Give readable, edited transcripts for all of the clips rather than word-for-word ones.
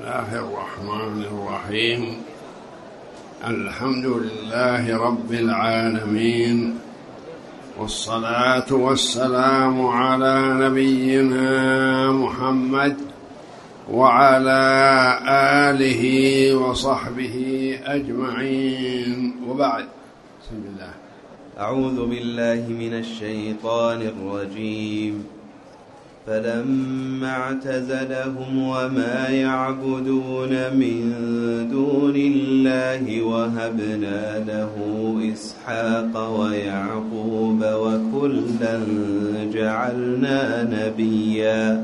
الله الرحمن الرحيم. الحمد لله رب العالمين، والصلاة والسلام على نبينا محمد وعلى آله وصحبه أجمعين، وبعد. بسم الله. أعوذ بالله من الشيطان الرجيم. فلما اعتزلهم وما يعبدون من دون الله وهبنا له إسحاق ويعقوب وكلا جعلنا نبيا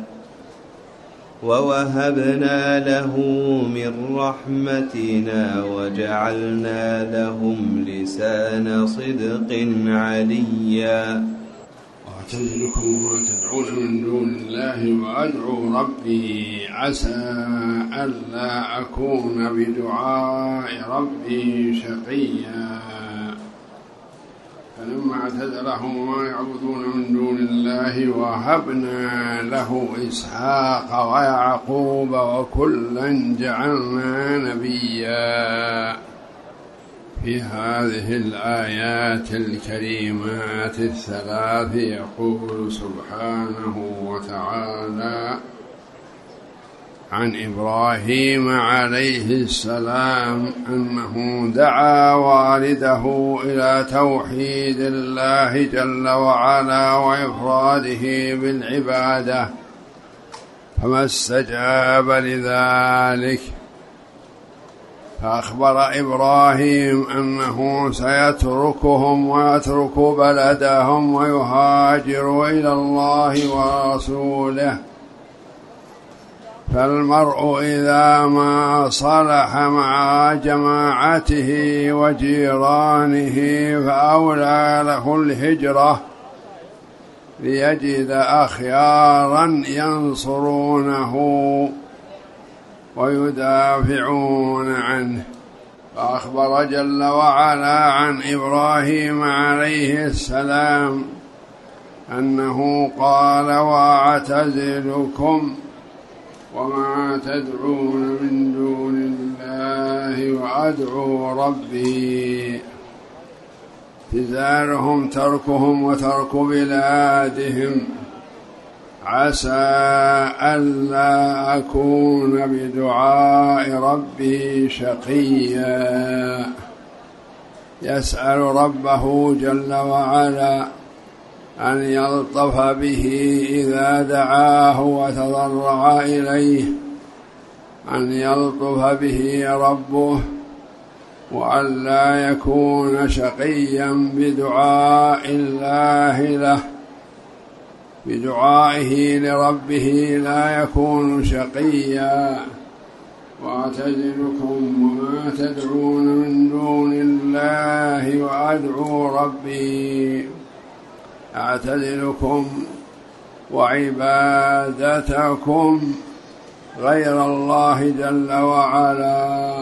ووهبنا له من رحمتنا وجعلنا لهم لسان صدق عليا. واعتزلكم وما تدعون من دون الله وأدعو ربي عسى ألا أكون بدعاء ربي شقيا. فلما اعتزلهم وما يعبدون من دون الله وهبنا له إسحاق ويعقوب وكلا جعلنا نبيا. في هذه الآيات الكريمات الثلاث يقول سبحانه وتعالى عن إبراهيم عليه السلام أنه دعا والده إلى توحيد الله جل وعلا وإفراده بالعبادة، فما استجاب لذلك، فأخبر إبراهيم أنه سيتركهم ويترك بلدهم ويهاجر إلى الله ورسوله. فالمرء إذا ما صلح مع جماعته وجيرانه فأولى له الهجرة ليجد أخيارا ينصرونه ويدافعون عنه. فأخبر جل وعلا عن إبراهيم عليه السلام أنه قال واعتزلكم وما تدعون من دون الله وأدعو ربي. اعتزالهم تركهم وترك بلادهم، عسى ألا أكون بدعاء ربي شقيا. يسأل ربه جل وعلا أن يلطف به إذا دعاه وتضرع إليه، أن يلطف به ربه وأن لا يكون شقيا بدعاء الله له، بدعائه لربه لا يكون شقيا. واعتزلكم وما تدعون من دون الله وأدعو ربي. أعتزلكم وعبادتكم غير الله جل وعلا،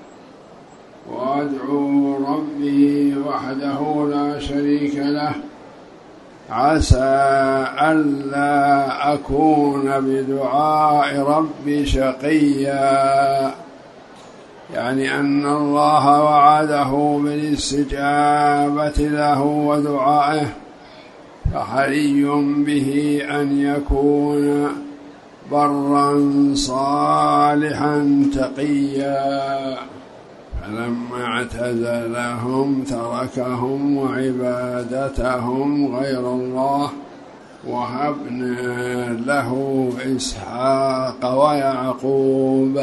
وأدعو ربي وحده لا شريك له، عسى ألا أكون بدعاء ربي شقيا. يعني أن الله وعده بالاستجابة له ودعائه، فحري به أن يكون برا صالحا تقيا. فلما اعتزلهم تركهم وعبادتهم غير الله، وهبنا له إسحاق ويعقوب.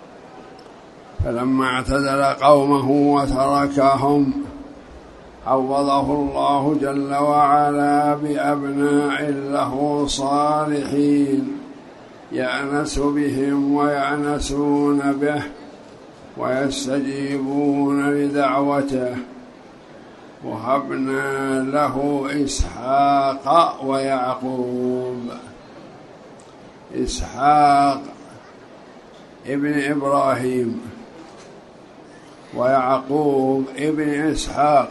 فلما اعتزل قومه وتركهم عوضه الله جل وعلا بأبناء له صالحين يأنس بهم ويأنسون به ويستجيبون لدعوته. وهبنا له إسحاق ويعقوب. إسحاق ابن إبراهيم ويعقوب ابن إسحاق،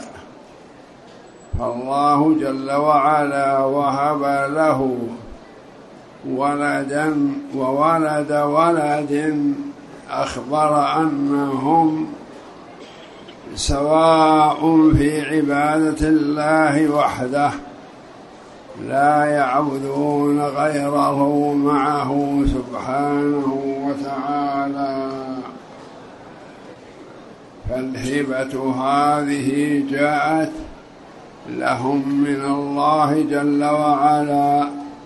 فالله جل وعلا وهب له ولدا وولد ولد أخبر أنهم سواء في عبادة الله وحده لا يعبدون غيره معه سبحانه وتعالى. فالهبة هذه جاءت لهم من الله جل وعلا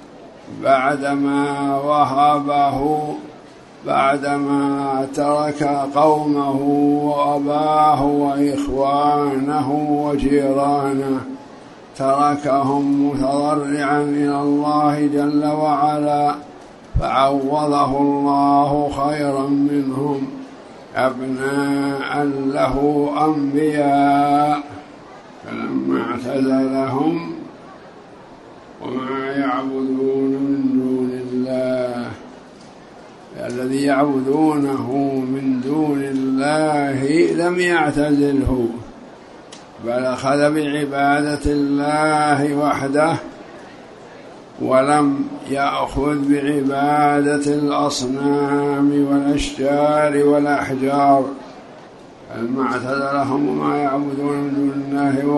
بعدما ترك قومه وأباه وإخوانه وجيرانه، تركهم متضرعا إلى الله جل وعلا، فعوضه الله خيرا منهم أبناء له أنبياء. فلما اعتزلهم وما يعبدون من دون الله، الذي يعبدونه من دون الله لم يعتزله، بل أخذ بعبادة الله وحده ولم يأخذ بعبادة الأصنام والأشجار والأحجار. فلما اعتزلهم وما يعبدون من دون الله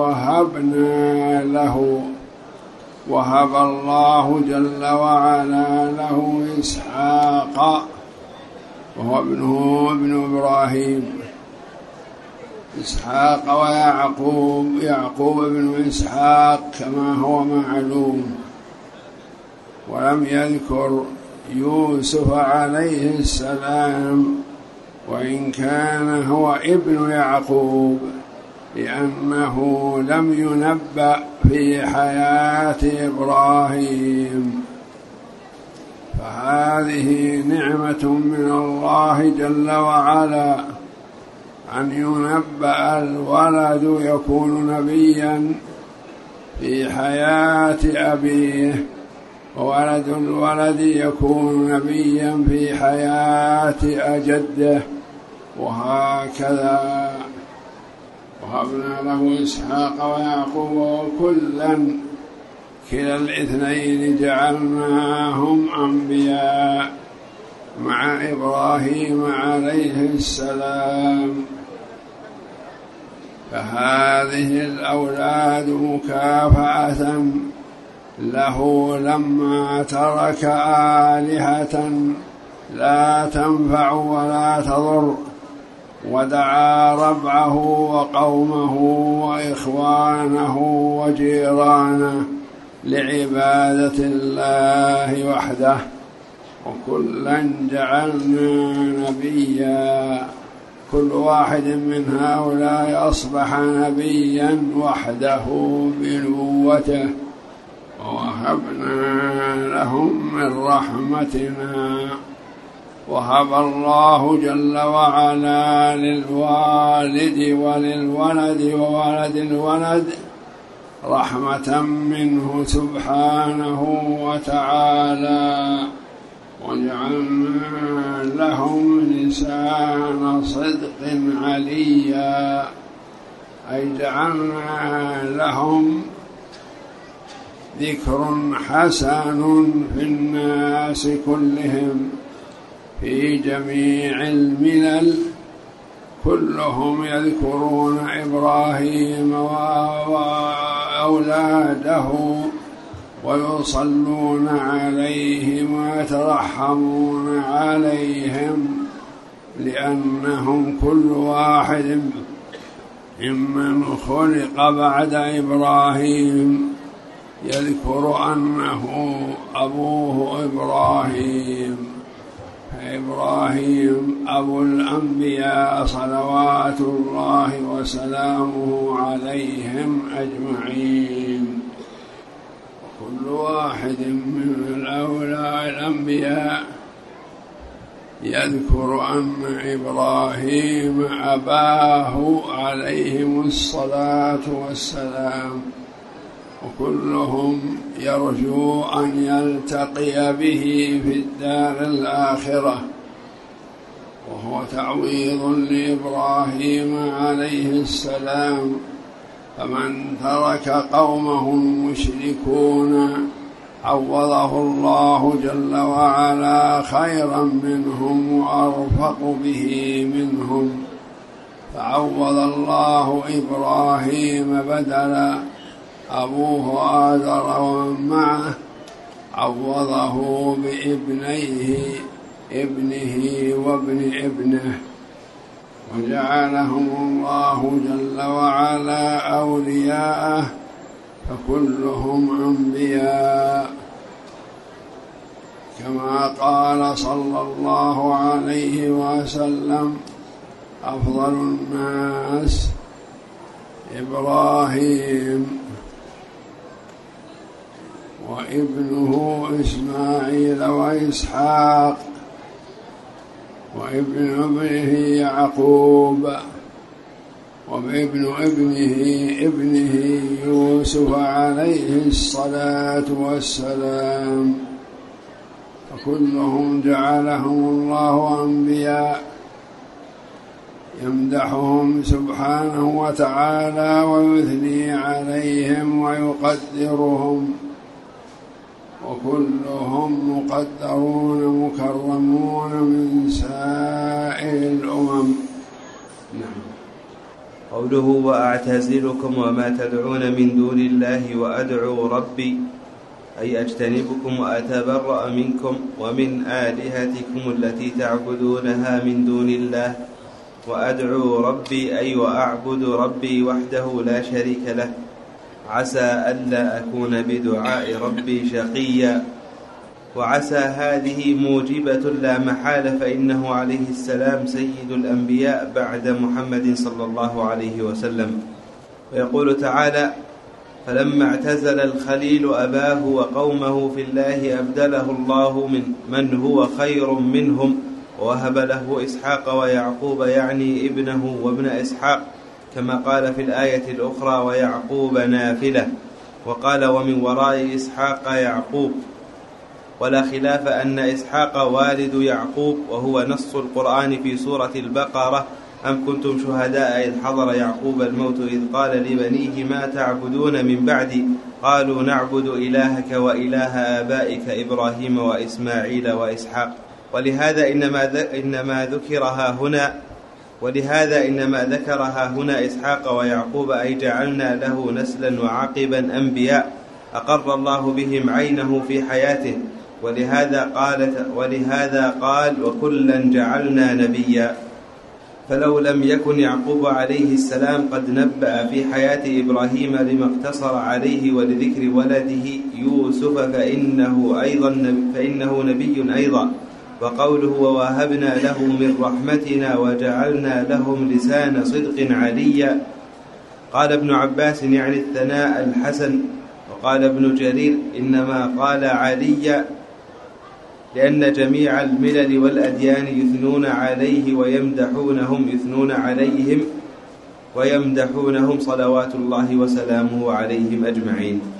وهب الله جل وعلا له إسحاق وهو ابن إبراهيم، إسحاق يعقوب ابن إسحاق كما هو معلوم. ولم يذكر يوسف عليه السلام وإن كان هو ابن يعقوب، لأنه لم ينبأ في حياة إبراهيم. فهذه نعمة من الله جل وعلا أن ينبأ الولد يكون نبيا في حياة أبيه، وولد الولد يكون نبيا في حياة أجده، وهكذا. وهبنا له إسحاق ويعقوب وكلا كلا الاثنين جعلناهم أنبياء مع إبراهيم عليه السلام. فهذه الأولاد مكافأة له لما ترك آلهة لا تنفع ولا تضر، ودعا ربعه وقومه وإخوانه وجيرانه لعبادة الله وحده. وكلا جعلنا نبيا، كل واحد من هؤلاء أصبح نبيا وحده بنبوته، ووهبنا لهم من رحمتنا. وهب الله جل وعلا للوالد وللولد وولد الولد رحمة منه سبحانه وتعالى، وجعلنا لهم لسان صدق عليا، أي جعلنا لهم ذكر حسن في الناس كلهم في جميع الملل، كلهم يذكرون إبراهيم وأولاده ويصلون عليهم ويترحمون عليهم، لأنهم كل واحد ممن خلق بعد إبراهيم يذكر أنه أبوه إبراهيم. فإبراهيم أبو الأنبياء صلوات الله وسلامه عليهم أجمعين. وكل واحد من هؤلاء الأنبياء يذكر أن إبراهيم أباه عليهم الصلاة والسلام، وكلهم يرجو أن يلتقي به في الدار الآخرة، وهو تعويض لإبراهيم عليه السلام. فمن ترك قومه المشركون عوضه الله جل وعلا خيرا منهم وأرفق به منهم، فعوض الله إبراهيم بدل أبوه آزر ومن معه، عوضه بابنيه ابنه وابن ابنه، وجعلهم الله جل وعلا أولياءه، فكلهم أنبياء، كما قال صلى الله عليه وسلم: أفضل الناس إبراهيم وابنه إسماعيل وإسحاق وابن ابنه يعقوب وابن ابنه يوسف عليه الصلاة والسلام، فكلهم جعلهم الله أنبياء، يمدحهم سبحانه وتعالى ويثني عليهم ويقدرهم، وكلهم مقدرون مكرمون من سائر الأمم. قوله: وأعتزلكم وما تدعون من دون الله وأدعو ربي، أي أجتنبكم وأتبرأ منكم ومن آلهتكم التي تعبدونها من دون الله، وأدعو ربي أي وأعبد ربي وحده لا شريك له، عسى ألا أكون بدعاء ربي شقيا. وعسى هذه موجبة لا محالة، فإنه عليه السلام سيد الأنبياء بعد محمد صلى الله عليه وسلم. ويقول تعالى: فلما اعتزل الخليل أباه وقومه في الله أبدله الله من هو خير منهم، ووهب له إسحاق ويعقوب، يعني ابنه وابن إسحاق، كما قال في الآية الأخرى: ويعقوب نافلة، وقال: ومن وراء إسحاق يعقوب. ولا خلاف أن إسحاق والد يعقوب، وهو نص القرآن في سورة البقرة: أم كنتم شهداء إذ حضر يعقوب الموت إذ قال لبنيه ما تعبدون من بعدي قالوا نعبد إلهك وإله آبائك إبراهيم وإسماعيل وإسحاق. ولهذا إنما ذكرها هنا إسحاق ويعقوب، أي جعلنا له نسلا وعقبا أنبياء أقر الله بهم عينه في حياته، ولهذا قال: وكلا جعلنا نبيا. فلو لم يكن يعقوب عليه السلام قد نبأ في حياة إبراهيم لما اقتصر عليه ولذكر ولده يوسف فإنه نبي أيضا. وقوله: ووهبنا له من رحمتنا وجعلنا لهم لسان صدق عليا، قال ابن عباس يعني الثناء الحسن. وقال ابن جرير: إنما قال عليا لأن جميع الملل والأديان يثنون عليه ويمدحونهم صلوات الله وسلامه عليهم أجمعين.